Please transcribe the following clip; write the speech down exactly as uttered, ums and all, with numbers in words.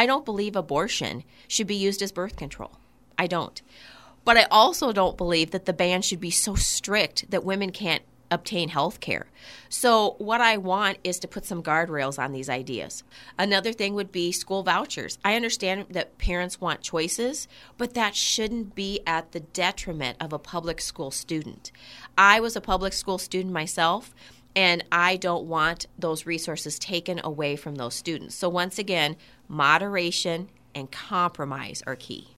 I don't believe abortion should be used as birth control. I don't. But I also don't believe that the ban should be so strict that women can't obtain health care. So what I want is to put some guardrails on these ideas. Another thing would be school vouchers. I understand that parents want choices, but that shouldn't be at the detriment of a public school student. I was a public school student myself, and I don't want those resources taken away from those students. So once again, moderation and compromise are key.